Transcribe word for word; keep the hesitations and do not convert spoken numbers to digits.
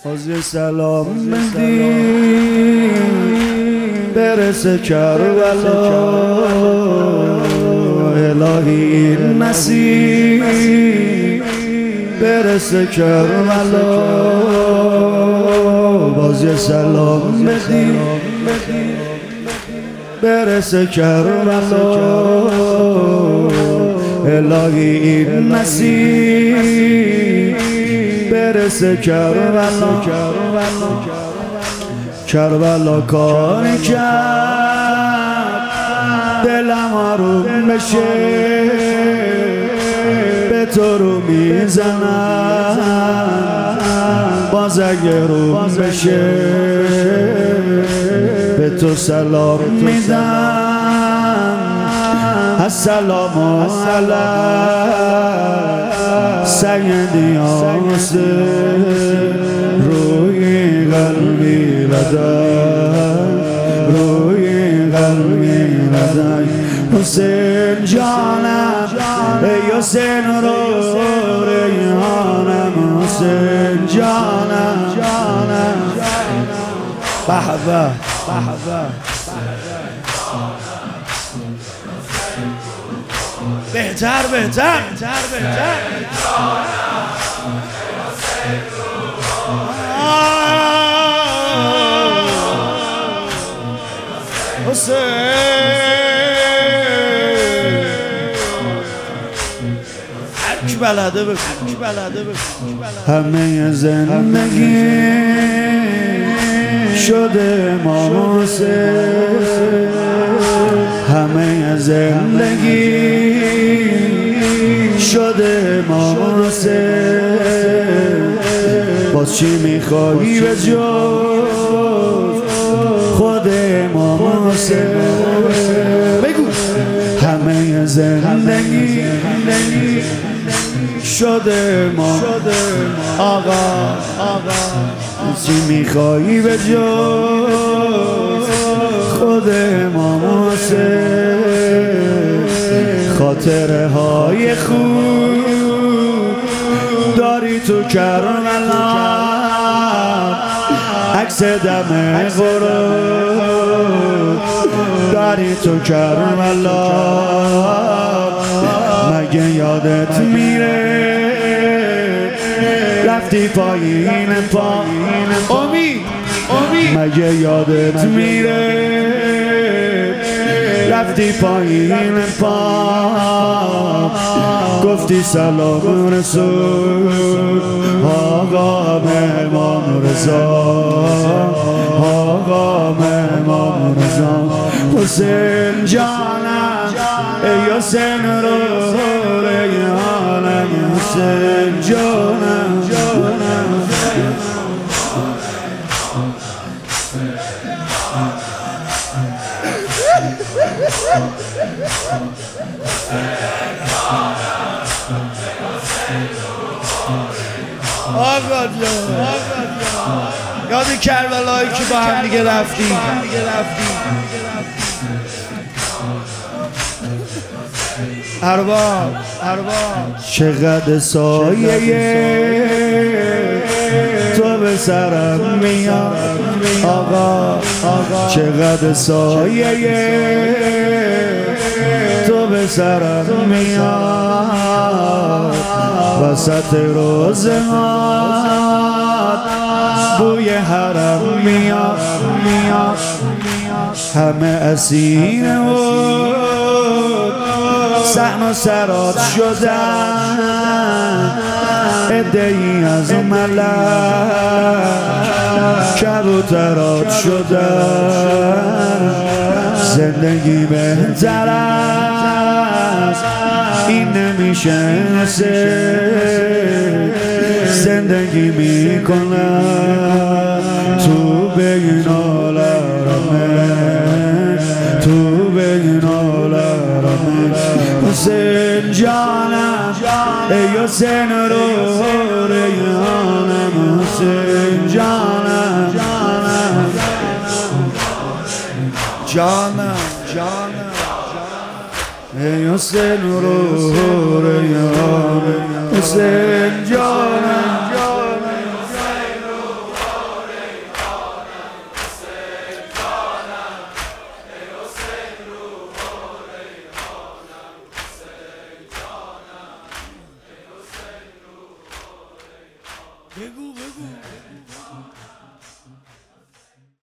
حاضر سلام بدی برسه کربلا، الهی نصیب برسه کربلا. بازی سلام بدی برسه کربلا، الهی نصیب برسه کربلا. کربلا کاری کرد دلم آروم بشه، به تو رو میزنم باز اگه روم بشه، به تو سلام میدم السلام علیک سیدی حسین، روی قلبی لدن روی قلبی لدن. حسین جانم ای حسین رو ریحانم، حسین جانم به به بهتر بهتر بهتر حسین هرکی بلده بکن، همه زندگی شده ما حسین، همه زندگی شده ما حسین. باز چی میخوایی به جز خود ما حسین؟ بگو همه زندگی شده ما آقا، چی میخوایی به جز خود ما حسین؟ خاطره های خوب داری تو کربلا، عکس دم غروب داری تو کربلا. مگه یادت میره رفتی پایین پایین امید امید، مگه یادت میره رفتی پایین پا گفتی سلام رسول آقا مهمان رضا، آقا مهمان رضا. حسین جانم ای حسین رو ریحانم، حسین جانم آقا جان یاد کربلایی که با هم دیگه رفتیم. ارباب چقدر سایه تو به سرم میاد آقا، چقدر سایه تو به سرم میاد. وسط روزگار بوی حرم میاد، همه اسیر و صحن و سرات شدن، عده‌ای از ملک کبوترات شدن. زندگی بهتر است این نمیشه زندگی میکنم تو بین عالمه، تو بین عالمه. حسین جانم ای حسین رو ریحانم، حسین جانم جانم ای حسین رو ریحانم، حسین جانم بگو بگو